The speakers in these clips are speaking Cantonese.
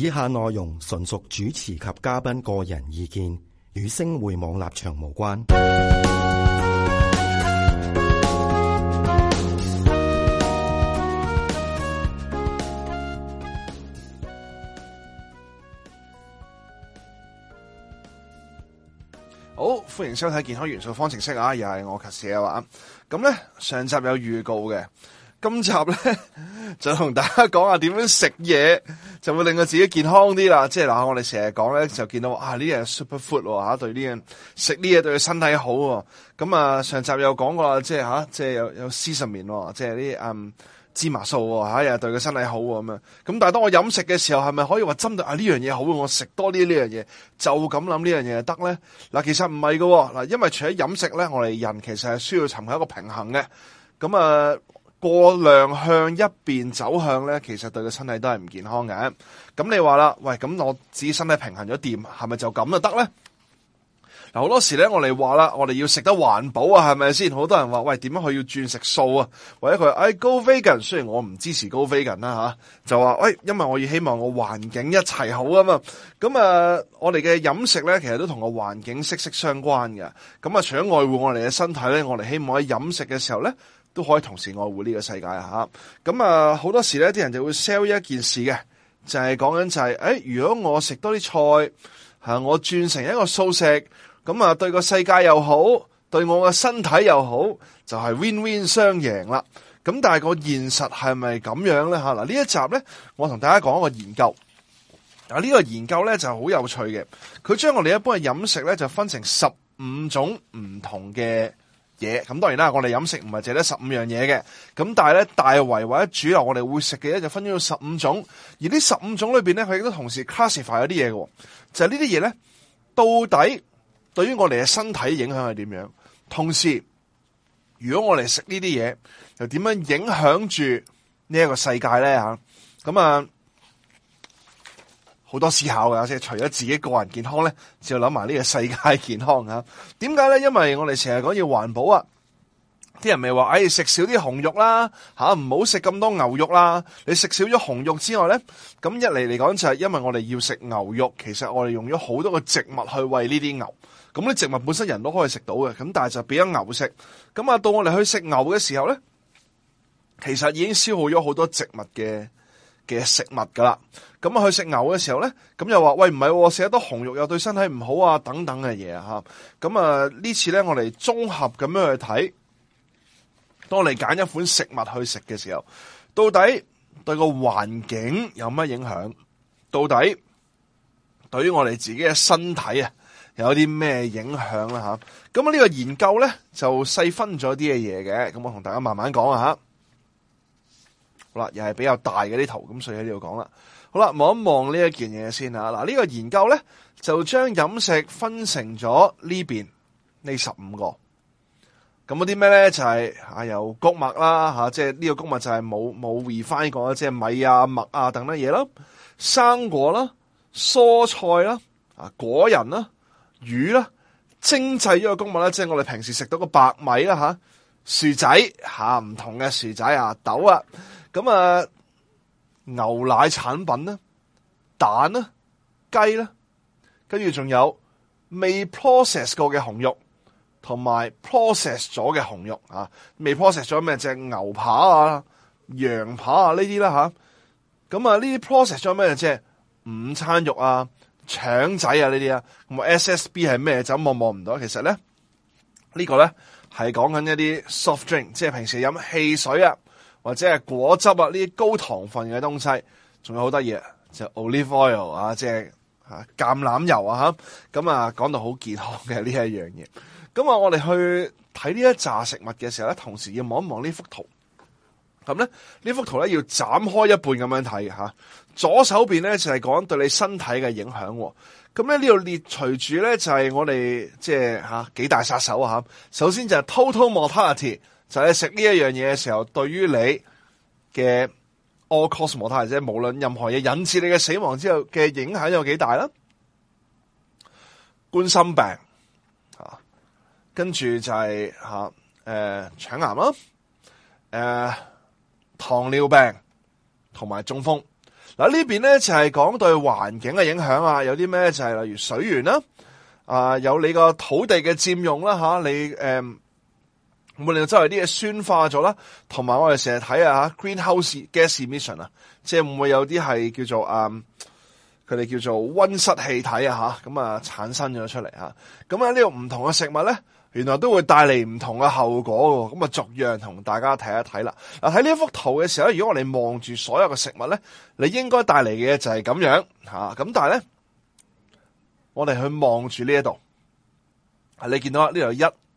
以下內容純屬主持及嘉賓個人意見，與星匯網立場無關。 好，歡迎收睇健康元素方程式啊！又係我卡士啊。咁咧，上集有預告嘅，今集咧就同大家講下點樣食嘢就會令到自己健康啲啦。即係嗱，我哋成日講咧就見到呢樣 super food 吓，對呢樣食呢嘢對佢身體好。咁啊，上集有講過啦，即係有 sesame， 即係啲芝麻素又對佢身體好咁樣。咁但係當我飲食嘅時候，係咪可以話針對呢樣嘢好，我食多啲呢樣嘢就咁諗呢樣嘢就得咧？嗱，其實唔係㗎嗱，因為除咗飲食咧，我哋人其實係需要尋求一個平衡嘅。咁啊，過量向一邊走向咧，其實對個身體都係唔健康嘅。咁你話啦，喂，咁我自己身體平衡咗掂，係咪就咁就得咧？嗱，好多時咧，我哋話啦，我哋要食得環保啊，係咪先？好多人話，喂，點樣佢要轉食素啊？或者佢go vegan，雖然我唔支持go vegan 啦就話，喂，因為我要希望我環境一齊好啊嘛。咁我哋嘅飲食咧，其實都同個環境息息相關嘅。咁啊，除咗愛護我哋嘅身體咧，我哋希望喺飲食嘅時候咧，都可以同時愛護呢個世界啊。咁啊，好多時咧，啲人就會 sell 一件事嘅，就係講緊就係，如果我食多啲菜，我轉成一個素食。咁啊，對個世界又好，對我嘅身體又好，就係 win-win 雙贏啦。咁但係個現實係咪咁樣咧？嗱，呢一集咧，我同大家講一個研究。嗱，呢個研究咧就好有趣嘅，佢將我哋一般嘅飲食咧就分成15種唔同嘅嘢。咁當然啦，我哋飲食唔係淨係得15樣嘢嘅。咁但係咧，大圍或者主流我哋會食嘅咧就分咗到15種。而呢15種裏邊咧，佢亦都同時 classify 有啲嘢嘅，就係呢啲嘢咧，到底對於我哋嘅身體影響係點樣？同時，如果我哋食呢啲嘢，又點樣影響住呢一個世界咧？咁啊，好多思考㗎，即係除咗自己個人健康咧，就要諗埋呢個世界健康啊。點解咧？因為我哋成日講要環保啊。啲人咪話，食少啲紅肉啦，唔好食咁多牛肉啦。你食少咗紅肉之外咧，咁一嚟講就係因為我哋要食牛肉，其實我哋用咗好多個植物去餵呢啲牛。咁啲植物本身人都可以食到嘅，咁但係就俾咗牛食。咁啊，到我哋去食牛嘅時候咧，其實已經消耗咗好多植物嘅食物噶啦。咁啊，去食牛嘅時候咧，咁又話，喂，唔係，食得多紅肉又對身體唔好啊，等等嘅嘢啊。咁啊，呢次咧我哋綜合咁樣去睇。當我哋揀一款食物去食嘅時候，到底對個環境有乜影響？到底對於我哋自己嘅身體有啲咩影響啦？咁呢個研究咧就細分咗啲嘅嘢嘅，咁我同大家慢慢講啊。好啦，又係比較大嘅啲圖，咁所以喺呢度講啦。好啦，望一望呢一件嘢先啊。嗱，呢個研究咧就將飲食分成咗呢邊呢15個。咁嗰啲咩咧就係有穀物啦，即係呢個穀物就係冇 refine 過，即係米啊、麥啊等等嘢啦，生果啦、蔬菜啦、果仁啦、魚啦，精製咗個穀物啦，即係我哋平時食到個白米啦，薯仔唔同嘅薯仔豆啊，咁啊牛奶產品啦、蛋啦、雞啦，跟住仲有未 process 過嘅紅肉。同埋 process 咗嘅紅肉未 process 咗咩？隻牛扒啊、羊扒呢啲啦咁呢啲 process 咗咩？即係午餐肉啊、腸仔啊呢啲啊。咁SSB 係咩？就望唔到。其實咧呢個咧係講緊一啲 soft drink， 即係平時飲汽水啊，或者係果汁啊呢啲高糖分嘅東西。仲有好多嘢，就 olive oil 即係橄欖油咁講到好健康嘅呢一樣嘢。咁我哋去睇呢一紮食物嘅時候咧，同時要望一望呢幅圖。咁咧呢幅圖咧要斬開一半咁樣睇左手邊咧就係講對你身體嘅影響。咁咧呢度列除住咧就係我哋即係幾大殺手首先就係 total mortality， 就係你食呢一樣嘢嘅時候，對於你嘅 all cause mortality， 即係無論任何嘢引致你嘅死亡之後嘅影響有幾大啦。冠心病。跟住就係腸癌啦，糖尿病同埋中風。 嗱呢邊咧就係講對環境嘅影響啊，有啲咩就係例如水源啦，有你個土地嘅佔用啦吓，你會唔會令到周圍啲嘢酸化咗啦？同埋我哋成日睇greenhouse gas emission 啊，即係會唔會有啲係叫做佢哋叫做溫室氣體咁產生咗出嚟吓。咁呢個唔同嘅食物咧，原來都會帶嚟唔同嘅後果嘅。咁逐樣同大家睇一睇啦。嗱，睇呢一幅圖嘅時候咧，如果我哋望住所有嘅食物咧，你應該帶嚟嘅就係咁樣吓。咁但係咧，我哋去望住呢一度，你見到呢度有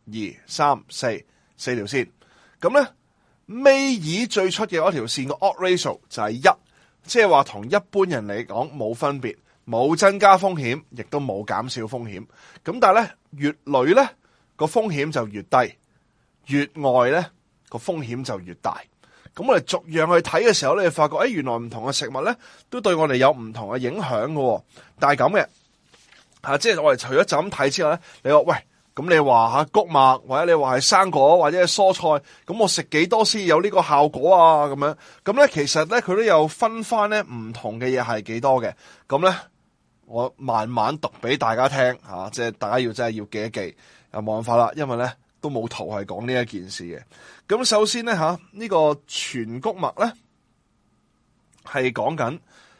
1、2、3、4條線。咁咧尾二最出嘅嗰條線個 odd ratio 就係1，即係話同一般人嚟講冇分別，冇增加風險，亦都冇減少風險。咁但係咧越裏咧個風險就越低，越外咧個風險就越大。咁我哋逐樣去睇嘅時候咧，你發覺原來唔同嘅食物咧都對我哋有唔同嘅影響嘅。但係咁嘅即係我哋除咗就咁睇之外咧，你話喂，咁你話穀物或者你話係生果或者係蔬菜，咁我食幾多先有呢個效果啊？咁樣咁咧，其實咧佢都有分翻咧唔同嘅嘢係幾多嘅。咁咧我慢慢讀俾大家聽即係大家真係要記一記，又冇辦法啦，因為咧都冇圖係講呢一件事嘅。咁首先咧呢個全穀物咧係講緊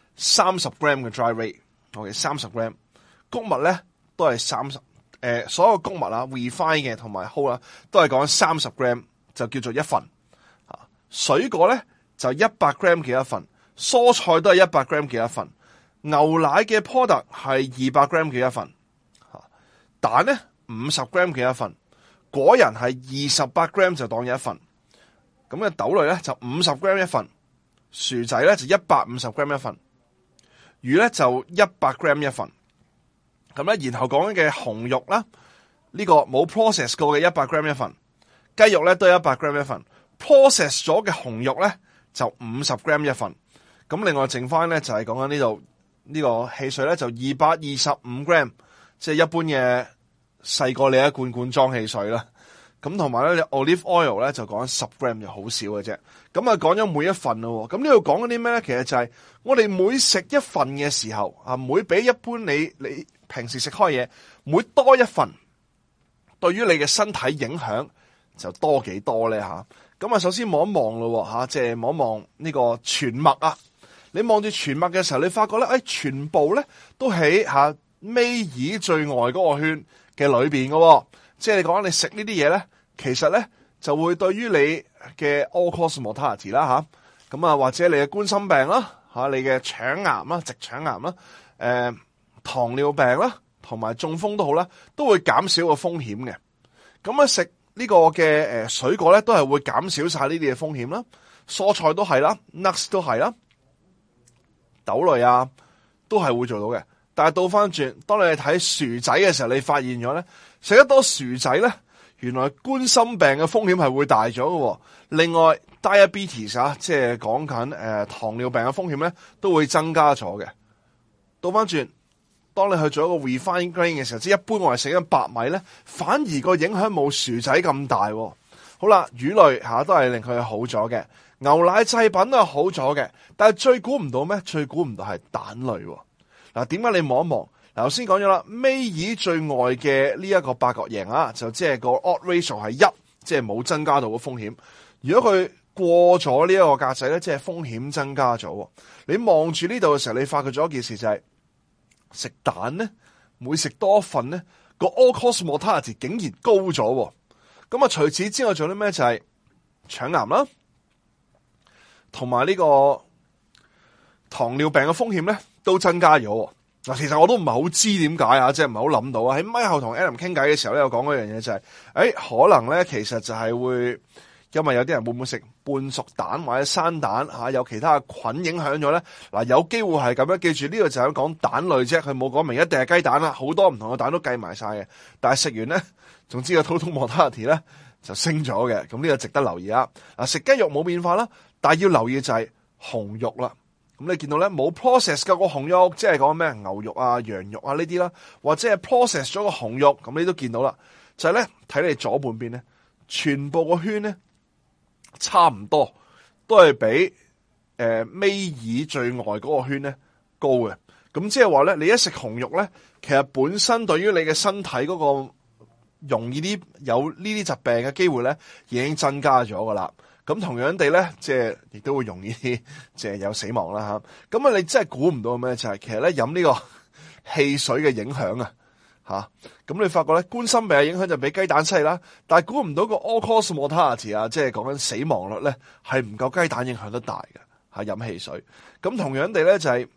30 gram 嘅 dry weight，OK 30 gram， 穀物咧都係30。所有穀物refine 嘅同埋 whole 都係講30 gram 就叫做一份。水果咧就100 gram 嘅一份，蔬菜都係100 gram 嘅一份，牛奶嘅 product 係200 gram 嘅一份，蛋咧50 gram 嘅一份，果仁係28 gram 就當一份，咁嘅豆類咧就50 gram 一份，薯仔咧就150 gram 一份，魚咧就100 gram 一份。咁咧，然後講緊嘅紅肉啦，呢個冇 process 過嘅100 gram 一份，雞肉咧都係100 gram 一份 ，process 咗嘅紅肉咧就50 gram 一份。咁另外剩翻咧就係講緊呢度呢個汽水咧就225 gram， 即係一般嘅細過你一罐罐裝汽水啦。咁同埋咧 olive oil 咧就講緊10 gram 就好少嘅啫。咁講咗每一份咯。咁呢度講緊啲咩咧？其實就係我哋每食一份嘅時候每比一般你平時食開嘢每多一份，對於你嘅身體影響就多幾多咧吓？咁首先望一望咯吓，即係望一望呢個全麥啊。你望住全麥嘅時候，你發覺咧，全部咧都喺尾二最外嗰個圈嘅裏邊嘅。即係你講你食呢啲嘢咧，其實咧就會對於你嘅 all cause mortality 啦吓，咁或者你嘅冠心病啦吓，你嘅腸癌啦、直腸癌啦、糖尿病啦，同埋中風都好啦，都會減少個風險嘅。咁食呢個嘅水果咧，都係會減少晒呢啲嘅風險啦。蔬菜都係啦 ，nuts 都係啦，豆類都係會做到嘅。但係倒翻轉，當你睇薯仔嘅時候，你發現咗咧，食得多薯仔咧，原來冠心病嘅風險係會大咗嘅。另外 diabetes 即係講緊糖尿病嘅風險咧，都會增加咗嘅。倒翻轉，當你去做一個 refined grain 嘅時候，即係一般我哋食緊白米咧，反而個影響冇薯仔咁大。好啦，魚類都係令佢好咗嘅，牛奶製品都係好咗嘅，但係最估唔到咩？最估唔到係蛋類。嗱，點解你望一望？嗱，頭先講咗啦，尾二最外嘅呢一個八角形就即係個 odd ratio 係1，即係冇增加到個風險。如果佢過咗呢一個格仔咧，即係風險增加咗。你望住呢度嘅時候，你發覺咗一件事就係食蛋咧，每食多一份咧，個 all cause mortality 竟然高咗。咁除此之外，仲有啲咩？就係腸癌啦，同埋呢個糖尿病嘅風險咧，都增加咗。嗱，其實我都唔係好知點解即係唔係好諗到喺咪後同 Adam 傾偈嘅時候咧，有講嗰樣嘢就係，可能咧其實就係會，因為有啲人會唔會食半熟蛋或者生蛋有其他嘅菌影響咗咧？嗱，有機會係咁樣。記住呢個就係講蛋類啫，佢冇講明一定係雞蛋啦，好多唔同嘅蛋都計埋晒嘅。但係食完咧，總之個 total mortality 咧就升咗嘅。咁呢個值得留意啊！嗱，食雞肉冇變化啦，但係要留意就係紅肉啦。咁你見到咧冇 process 嘅個紅肉，即係講咩牛肉羊肉呢啲啦，或者係 process 咗個紅肉，咁你都見到啦。就係咧睇你左半邊咧，全部個圈咧差唔多，都係比尾耳最外嗰個圈咧高嘅。咁即係話咧，你一食紅肉咧，其實本身對於你嘅身體嗰個容易啲有呢啲疾病嘅機會咧，已經增加咗噶啦。咁同樣地咧，即係亦都會容易啲，即係有死亡啦嚇。咁啊，你真係估唔到咩？就係其實咧飲呢個汽水嘅影響啊嚇。咁你發覺咧，冠心病嘅影響就比雞蛋犀利啦。但係估唔到個 all-cause mortality 啊，即係講緊死亡率咧，係唔夠雞蛋影響得大嘅嚇飲汽水。咁同樣地咧就係。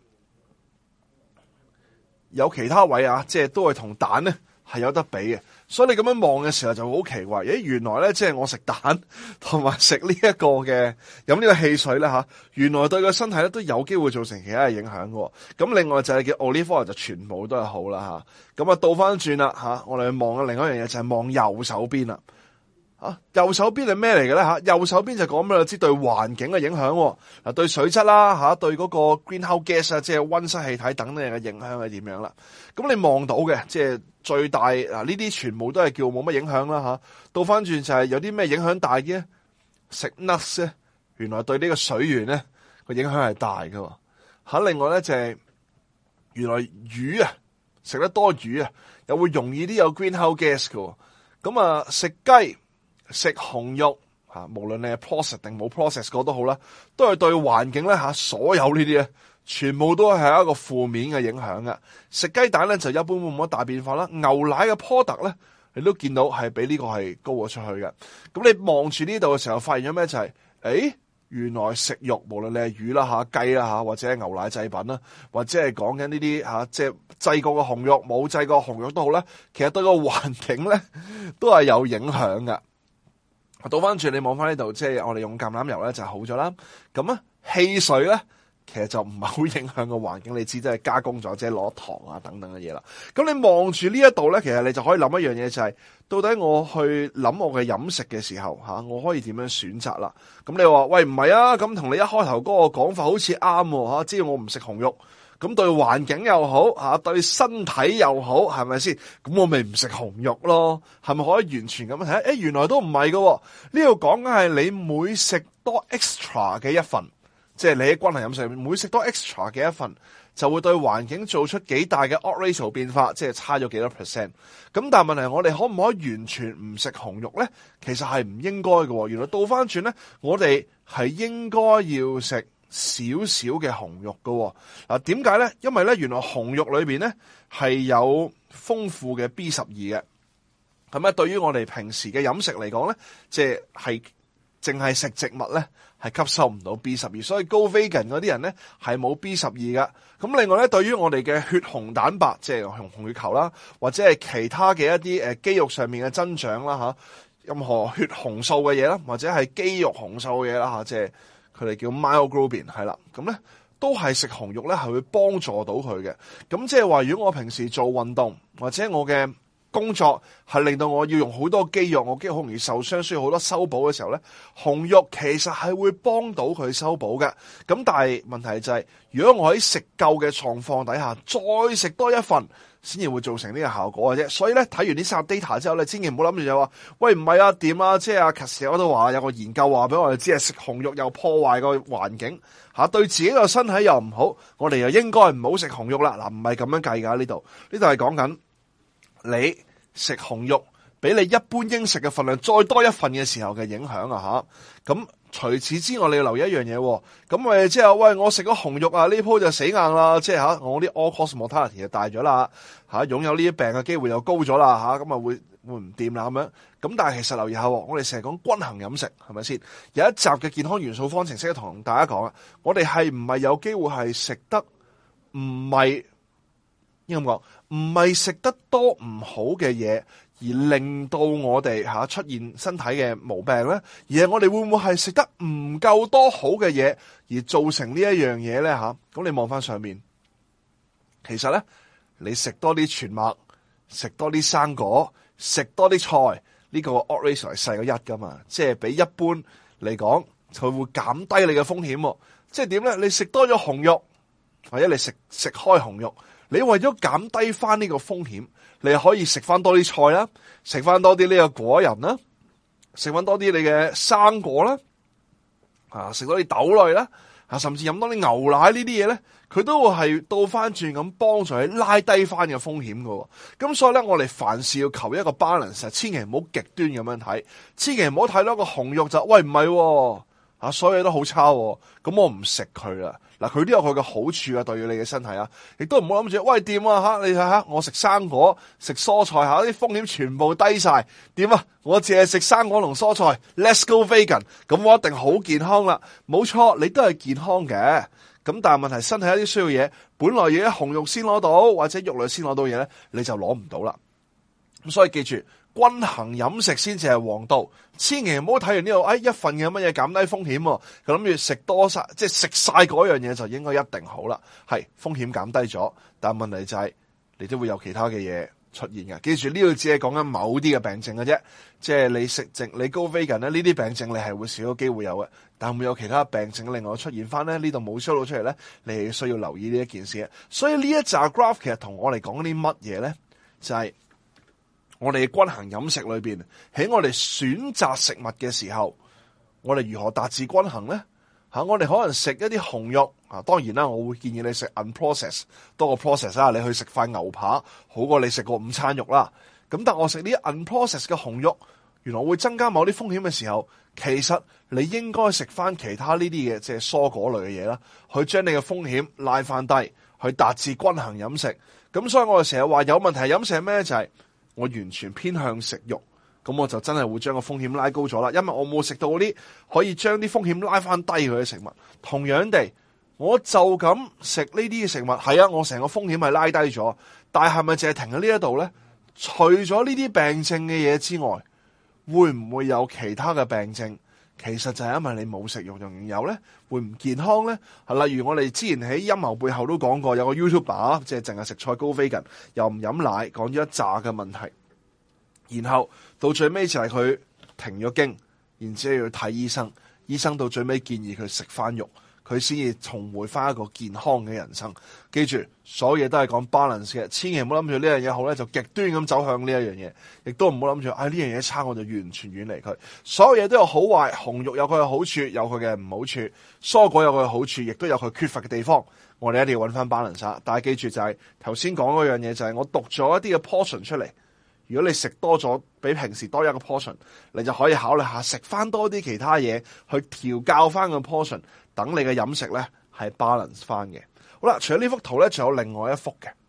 有其他位啊，即係都係同蛋咧係有得比嘅，所以你咁樣望嘅時候就好奇怪，原來咧即係我食蛋同埋食呢一個嘅飲呢個汽水咧吓，原來對個身體咧都有機會造成其他嘅影響嘅。咁另外就係叫 olive oil 就全部都係好啦吓。咁啊倒翻轉啦吓，我哋去望嘅另外一樣嘢就係望右手邊啦。右手邊係咩嚟嘅咧吓？右手邊就講俾你知對環境嘅影響，嗱對水質啦吓，對嗰個 greenhouse gas 啊，即係溫室氣體等等嘅影響係點樣啦？咁你望到嘅即係最大嗱呢啲全部都係叫冇乜影響啦吓。倒翻轉就係有啲咩影響大嘅？食 nuts 咧，原來對呢個水源咧個影響係大㗎吓。另外咧就係原來魚啊，食得多魚啊，又會容易啲有 greenhouse gas 㗎。咁啊食雞。食紅肉吓，無論你係 process 定冇 process 過都好啦，都係對環境咧吓，所有呢啲咧，全部都係一個負面嘅影響嘅。食雞蛋咧就一般冇乜大變化啦。牛奶嘅 product 咧，你都見到係比呢個係高咗出去嘅。咁你望住呢度嘅時候，發現咗咩就係，原來食肉無論你係魚啦吓、雞啦吓，或者係牛奶製品啦，或者係講緊呢啲吓，即係製過嘅紅肉、冇製過紅肉都好啦，其實對個環境咧都係有影響嘅。倒翻轉你望翻呢度，即係我哋用橄欖油咧就好咗啦。咁啊，汽水咧其實就唔係好影響個環境，你知都係加工咗，即係攞糖啊等等嘅嘢啦。咁你望住呢一度咧，其實你就可以諗一樣嘢，就係到底我去諗我嘅飲食嘅時候吓，我可以點樣選擇啦？咁你話喂唔係啊？咁同你一開頭嗰個講法好似啱吓，只要我唔食紅肉。咁對環境又好吓，對身體又好，係咪先？咁我咪唔食紅肉咯？係咪可以完全咁樣睇？原來都唔係㗎。呢度講緊係你每食多 extra 嘅一份，即係你喺均衡飲食每食多 extra 嘅一份，就會對環境做出幾大嘅 odd ratio 變化，即係差咗幾多 percent。咁但係問題係我哋可唔可以完全唔食紅肉咧？其實係唔應該嘅。原來倒翻轉咧，我哋係應該要食少少嘅紅肉㗎。嗱，點解咧？因為咧，原來紅肉裏邊咧係有豐富嘅 B12嘅。咁咧，對於我哋平時嘅飲食嚟講咧，即係淨係食植物咧係吸收唔到 B12，所以高 vegan 嗰啲人咧係冇 B12噶。咁另外咧，對於我哋嘅血紅蛋白，即係紅血球啦，或者係其他嘅一啲肌肉上面嘅增長啦吓，任何血紅素嘅嘢啦，或者係肌肉紅素嘅嘢啦吓，即係。佢哋叫 myoglobin 係啦，咁咧都係食紅肉咧係會幫助到佢嘅。咁即係話，如果我平時做運動或者我嘅工作係令到我要用好多肌肉，我肌肉好容易受傷，需要好多修補嘅時候咧，紅肉其實係會幫到佢修補嘅。咁但係問題就係，如果我喺食夠嘅狀況底下，再食多一份，先至會造成呢個效果嘅啫。所以咧，睇完呢三個 data 之後咧，千祈唔好諗住就話，喂唔係啊，點啊？即係阿 Cass 嗰度話有個研究話俾我哋知，係食紅肉又破壞個環境吓，對自己個身體又唔好，我哋又應該唔好食紅肉啦。嗱，唔係咁樣計噶，呢度係講緊你食紅肉比你一般應食嘅份量再多一份嘅時候嘅影響啊吓。咁除此之外，你要留意一樣嘢，咁即係喂，我食咗紅肉啊，呢鋪就死硬啦，即係吓我啲 all-cause mortality 就大咗啦吓，擁有呢啲病嘅機會又高咗啦吓，咁啊會唔掂啦咁樣。咁但係其實留意下，我哋成日講均衡飲食係咪先？有一集嘅健康元素方程式同大家講啊，我哋係唔係有機會係食得唔係應該咁講，唔係食得多唔好嘅嘢，而令到我哋出現身體嘅毛病咧，而係我哋會唔會係食得唔夠多好嘅嘢，而造成呢一樣嘢咧吓？咁你望翻上面，其實咧你食多啲全麥，食多啲生果，食多啲菜，呢個 odd ratio 係細過1噶嘛，即係比一般嚟講，佢會減低你嘅風險。即係點咧？你食多咗紅肉，或者你食開紅肉，你為咗減低翻呢個風險，你可以食翻多啲菜啦，食翻多啲呢個果仁啦，食翻多啲你嘅生果啦，食多啲豆類啦， 甚至飲多啲牛奶呢啲嘢咧，佢都會係倒翻轉咁幫助你拉低翻嘅風險㗎。咁所以咧，我哋凡事要求一個 balance，千祈唔好極端咁樣睇，千祈唔好睇到一個紅肉就喂唔係。所有嘢都好差，咁我唔食佢啦。嗱，佢都有佢嘅好處啊，對於你嘅身體啊，亦都唔好諗住喂掂啊你睇下，我食生果、食蔬菜啲風險全部低晒，點啊？我淨係食生果同蔬菜 ，Let's go vegan， 咁我一定好健康啦。冇錯，你都係健康嘅，咁但係問題身體一啲需要嘢，本來要喺紅肉先攞到，或者肉類先攞到嘢咧，你就攞唔到啦。咁所以記住，均衡飲食先至係王道，千祈唔好睇完呢度，一份嘅乜嘢減低風險，佢諗住食多晒，即係食晒嗰樣嘢就應該一定好啦。係風險減低咗，但係問題就係你都會有其他嘅嘢出現嘅。記住呢度只係講緊某啲嘅病症嘅啫，即係你食剩你 go vegan 咧，呢啲病症你係會少咗機會有嘅，但會有其他病症另外出現翻咧，呢度冇 show 到出嚟咧，你係需要留意呢一件事。所以呢一紮 graph 其實同我哋講啲乜嘢咧，就係我哋均衡飲食裏邊，喺我哋選擇食物嘅時候，我哋如何達至均衡咧？我哋可能食一啲紅肉當然啦，我會建議你食 unprocessed 多過 process 啦。你去食塊牛扒好過你食個午餐肉啦。咁但我食啲 unprocessed 嘅紅肉，原來會增加某啲風險嘅時候，其實你應該食翻其他呢啲嘅即係蔬果類嘅嘢啦，去將你嘅風險拉翻低，去達至均衡飲食。咁所以我哋成日話有問題飲食係咩？就係我完全偏向食肉，咁我就真係會將個風險拉高咗啦，因為我冇食到嗰啲可以將啲風險拉翻低佢嘅食物。同樣地，我就咁食呢啲嘅食物，係啊，我成個風險係拉低咗，但係咪淨係停喺呢一度咧？除咗呢啲病症嘅嘢之外，會唔會有其他嘅病症？其實就係因為你冇食肉，容易有咧，會唔健康咧？例如我哋之前喺陰謀背後都講過，有個 YouTuber 即係淨係食菜 go vegan，又唔飲奶，講咗一紮嘅問題，然後到最尾就係佢停咗經，然之後要睇醫生，醫生到最尾建議佢食翻肉，佢先至重回翻一個健康嘅人生。記住，所有嘢都係講 balance 嘅，千祈唔好諗住呢樣嘢好咧，就極端咁走向呢一樣嘢，亦都唔好諗住呢樣嘢差，我就完全遠離佢。所有嘢都有好壞，紅肉有佢嘅好處，有佢嘅唔好處；蔬果有佢嘅好處，亦都有佢缺乏嘅地方。我哋一定要揾翻 balance。但係記住就係頭先講嗰樣嘢，就係我讀咗一啲嘅 portion 出嚟。如果你食多咗，比平時多一個 portion，你就可以考慮下食翻多啲其他嘢去調校翻個 portion，等你嘅飲食咧係 balance 翻嘅。好啦，除咗呢幅圖咧，仲有另外一幅嘅。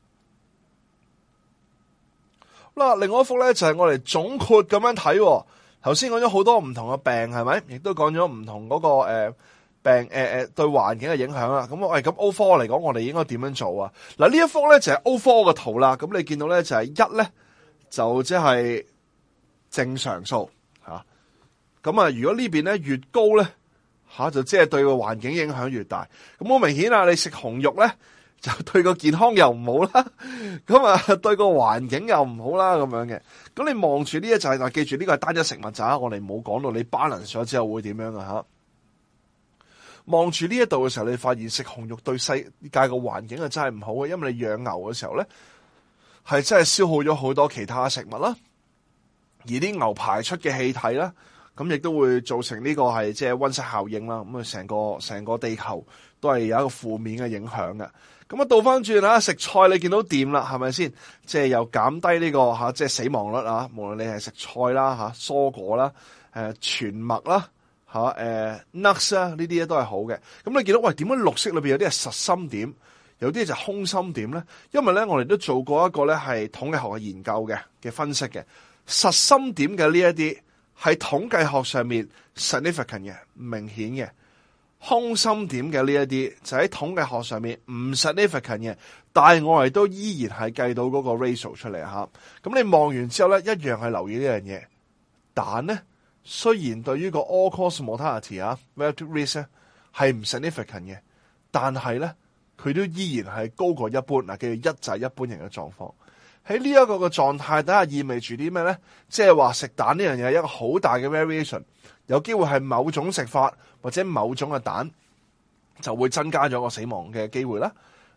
嗱，另外一幅咧就係我哋總括咁樣睇。頭先講咗好多唔同嘅病，係咪？亦都講咗唔同嗰個病對環境嘅影響啦。咁咁 O4 嚟講，我哋應該點樣做啊？嗱，呢一幅咧就係 O4 嘅圖啦。咁你見到咧就係一咧。就即係正常數吓，咁啊如果呢邊咧越高咧吓，就即係對個環境影響越大。咁好明顯啊，你食紅肉咧就對個健康又唔好啦，咁啊對個環境又唔好啦咁樣嘅。咁你望住呢一就記住呢個係單一食物咋，我哋冇講到你 balance 咗之後會點樣啊吓。望住呢一度嘅時候，你發現食紅肉對世界個環境係真係唔好嘅，因為你養牛嘅時候咧。係真係消耗咗好多其他食物啦，而啲牛排出嘅氣體啦，咁亦都會造成呢個係即係溫室效應啦。咁啊，成個地球都係有一個負面嘅影響嘅。咁啊，倒翻轉啦，食菜你見到掂啦，係咪先？即係又減低呢個即係死亡率啊！無論你係食菜啦蔬果啦、全麥啦nuts 啊，呢啲嘢都係好嘅。咁你見到喂，點解綠色裏邊有啲係實心點？有啲就空心點咧，因為咧我哋都做過一個咧係統計學嘅研究嘅分析嘅，實心點嘅呢一啲係統計學上面 significant 嘅明顯嘅，空心點嘅呢一啲就喺統計學上面唔 significant 嘅，但係我哋都依然係計到嗰個 ratio 出嚟吓。咁你望完之後咧，一樣係留意呢樣嘢，但咧雖然對於個 all cause mortality relative risk 咧係唔 significant 嘅，但係咧。佢都依然係高過一般嗱，叫做一就係一般人嘅狀況。喺呢一個嘅狀態底下，意味住啲咩咧？即係話食蛋呢樣嘢係一個好大嘅 variation，有機會係某種食法或者某種嘅蛋就會增加咗個死亡嘅機會啦。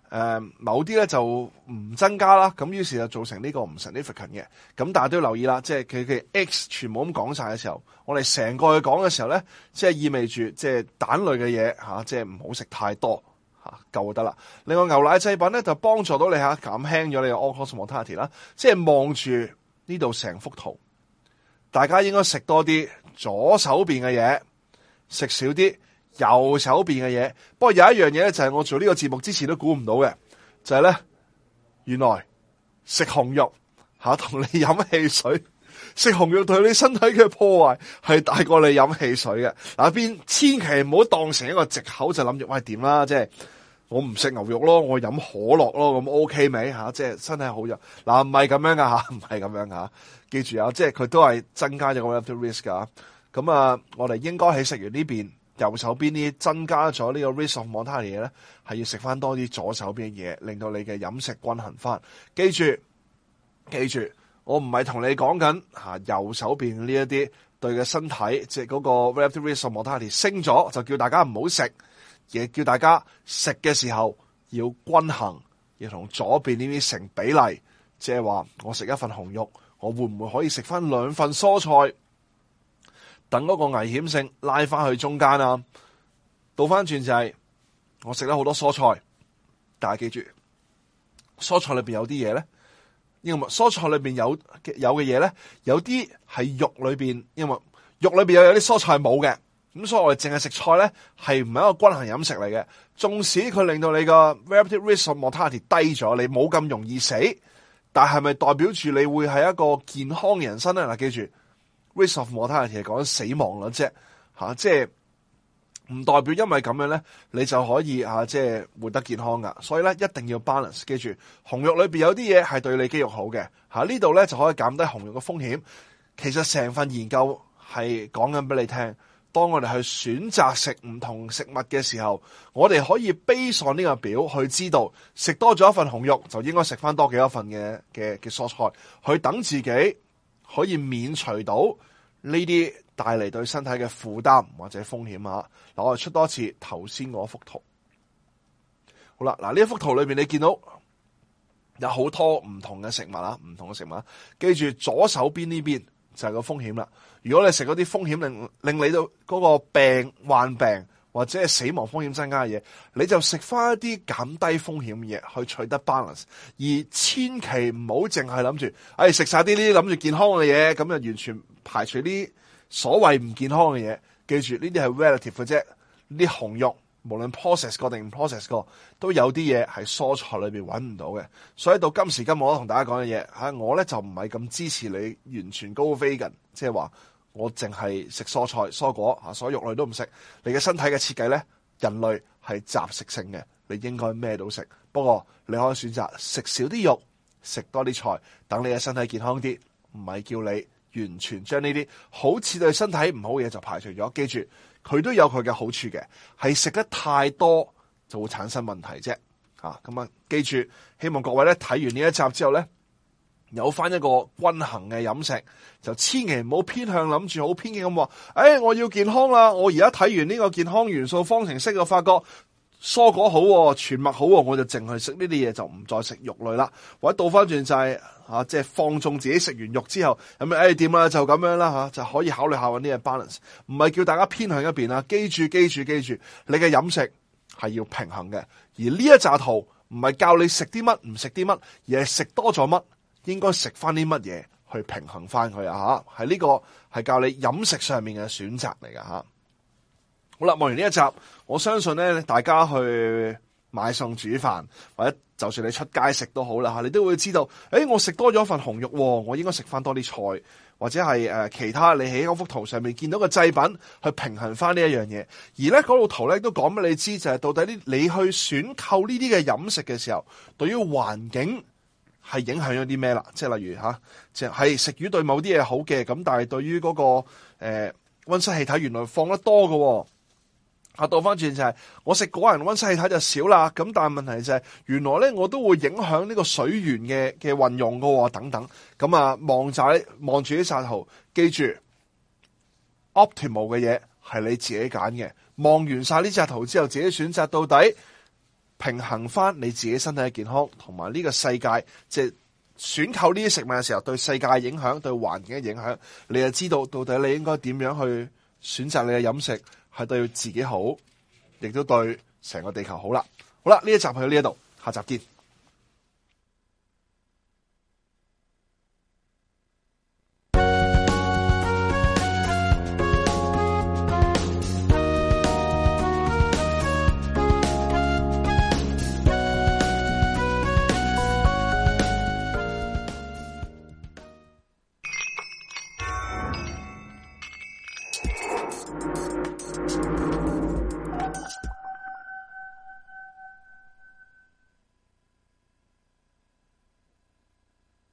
某啲咧就唔增加啦，咁於是就造成呢個唔 significant 嘅。咁但係都要留意啦，即係佢嘅 X 全部咁講晒嘅時候，我哋成個去講嘅時候咧，即係意味住即係蛋類嘅嘢嚇，即係唔好食太多嚇，夠就得啦。另外牛奶製品咧就幫助到你減輕咗你嘅 all-cause mortality 啦。即係望住呢度成幅圖，大家應該食多啲左手邊嘅嘢，食少啲右手邊嘅嘢。不過有一樣嘢咧，就係我做呢個節目之前都估唔到嘅，就係咧，原來食紅肉同你飲汽水，食紅肉對你身體嘅破壞係大過你飲汽水嘅。嗱，千祈唔好當成一個藉口，就諗住喂點啦，即係我唔食牛肉咯，我飲可樂咯，咁 OK 未吓？即係身體好咗。嗱，唔係咁樣噶吓，唔係咁樣吓。記住啊，即係佢都係增加咗個 relative risk 噶。咁啊，我哋應該喺食完呢邊右手邊呢增加咗呢個 risk of mortality 嘢咧，係要食翻多啲左手邊嘅嘢，令到你嘅飲食均衡翻。記住，我唔係同你講緊右手邊呢一啲對嘅身體，即係嗰個 relative risk of mortality 升咗，就叫大家唔好食，亦叫大家食嘅時候要均衡，要同左邊呢啲成比例。即係話我食一份紅肉，我會唔會可以食翻2份蔬菜？等嗰個危險性拉翻去中間啊！倒翻轉就係我食咗好多蔬菜，但係記住，蔬菜裏邊有啲嘢咧，因為蔬菜裏邊有嘅嘢咧，有啲係肉裏邊，因為肉裏邊有啲蔬菜係冇嘅，咁所以我哋淨係食菜咧，係唔係一個均衡飲食嚟嘅。縱使佢令到你個 relative risk of mortality 低咗，你冇咁容易死，但係咪代表住你會係一個健康嘅人生咧？嗱，記住。risk of mortality 係講緊死亡率啫，即係唔代表因為咁樣咧，你就可以即係活得健康噶。所以咧，一定要 balance。記住，紅肉裏邊有啲嘢係對你肌肉好嘅，呢度咧就可以減低紅肉嘅風險。其實成份研究係講緊俾你聽，當我哋去選擇食唔同食物嘅時候，我哋可以 base on呢個表去知道，食多咗一份紅肉就應該食翻多幾多份嘅蔬菜，去等自己可以免除到呢啲帶嚟對身體嘅負擔或者風險啊！嗱，我哋出多次頭先嗰幅圖。好啦，嗱，呢一幅圖裏邊你見到有好多唔同嘅食物啊，唔同嘅食物。記住左手邊呢邊就係個風險啦。如果你食嗰啲風險令你到嗰個患病或者係死亡風險增加嘅嘢，你就食翻一啲減低風險嘅嘢去取得 balance， 而千祈唔好淨係諗住，食晒啲呢啲諗住健康嘅嘢，咁就完全排除啲所謂唔健康嘅嘢。記住呢啲係 relative 嘅啫，呢啲紅肉無論 process 過定唔 process 過，都有啲嘢係蔬菜裏邊揾唔到嘅。所以到今時今日我同大家講嘅嘢，我咧就唔係咁支持你完全 go vegan，即係話我淨係食蔬菜蔬果，所有肉類都唔食。你嘅身體嘅設計咧，人類係雜食性嘅，你應該咩都食。不過你可以選擇食少啲肉，食多啲菜，等你嘅身體健康啲。唔係叫你完全將呢啲好似對身體唔好嘅嘢就排除咗。記住，佢都有佢嘅好處嘅，係食得太多就會產生問題啫。咁啊，記住，希望各位咧睇完呢一集之後咧，有翻一個均衡嘅飲食，就千祈唔好偏向諗住好偏激咁話，我要健康啦！我而家睇完呢個健康元素方程式，我發覺蔬果好，全麥好，我就淨係食呢啲嘢，就唔再食肉類啦。或者倒翻轉就係即係放縱自己食完肉之後，咁點啦，就咁樣啦就可以考慮下搵啲嘢 balance，唔係叫大家偏向一邊啦。記住，你嘅飲食係要平衡嘅，而呢一紮圖唔係教你食啲乜唔食啲乜，而係食多咗乜應該食翻啲乜嘢去平衡翻佢係呢個係教你飲食上面嘅選擇嚟噶。好啦，望完呢一集，我相信咧，大家去買餸煮飯，或者就算你出街食都好啦，你都會知道，我食多咗份紅肉，我應該食翻多啲菜，或者係其他你喺嗰幅圖上面見到嘅製品去平衡翻呢一樣嘢。而咧嗰度圖咧都講俾你知，就係到底你去選購呢啲嘅飲食嘅時候，對於環境係影響咗啲咩啦？即係例如即係食魚對某啲嘢好嘅，咁但係對於嗰個溫室氣體原來放得多嘅。倒翻轉就係我食果仁溫室氣體就少啦，咁但係問題就係原來咧我都會影響呢個水源嘅運用喎，等等。咁望住啲晒圖，記住 optimal 嘅嘢係你自己揀嘅。望完晒呢隻圖之後，自己選擇到底平衡翻你自己身體嘅健康，同埋呢個世界即係選購呢啲食物嘅時候對世界嘅影響、對環境嘅影響，你就知道到底你應該點樣去選擇你嘅飲食，係對自己好，亦都對成個地球好啦。好啦，呢一集去到呢一度，下集見。